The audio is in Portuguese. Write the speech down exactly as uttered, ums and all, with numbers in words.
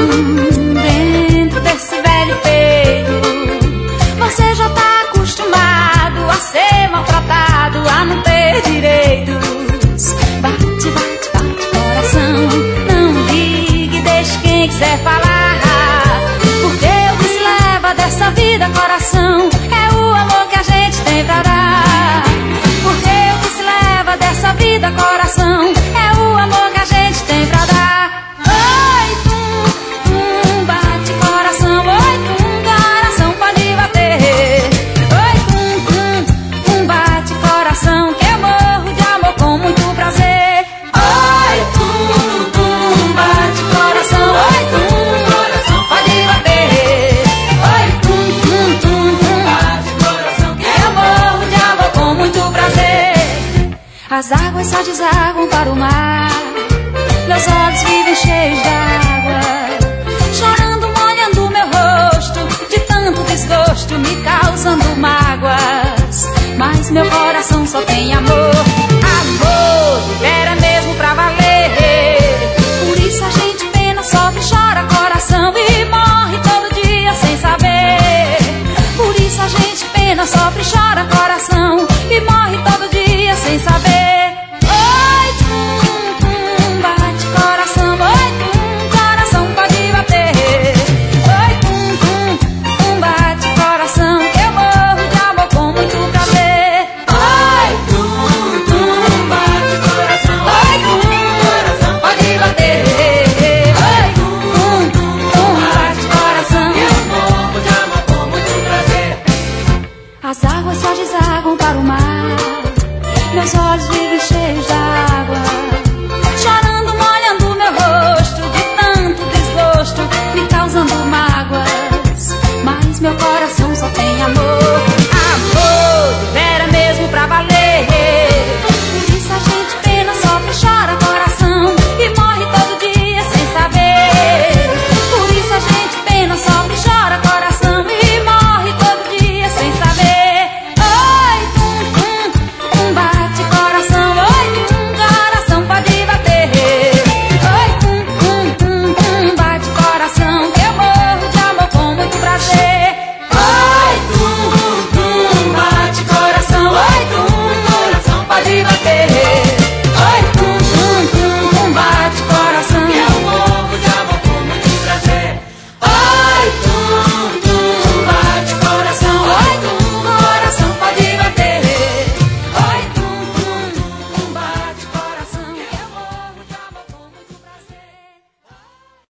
dentro desse velho peito. Você já tá acostumado a ser maltratado, a não ter direitos. Bate, bate, bate coração, não ligue, deixe quem quiser falar. Porque o que se leva dessa vida, coração, é o amor que a gente tem pra dar. Porque o que se leva dessa vida, coração, é o amor que a gente tem pra dar. Oi, tum, tum, bate coração, oi, tum, coração pode bater. Oi, tum, tum, tum, bate coração, que eu morro de amor com muito prazer. Oi, tum, tum, bate coração, oi, tum, coração pode bater. Oi, tum, tum, tum, tum, bate coração, que eu morro de amor com muito prazer. As águas só desaguam para o mar, meus olhos vivem cheios d'água, chorando, molhando meu rosto, de tanto desgosto, me causando mágoas. Mas meu coração só tem amor, amor de vera mesmo pra valer. Por isso a gente pena, sofre, chora coração e morre todo dia sem saber. Por isso a gente pena, sofre, chora coração e morre todo dia sem saber.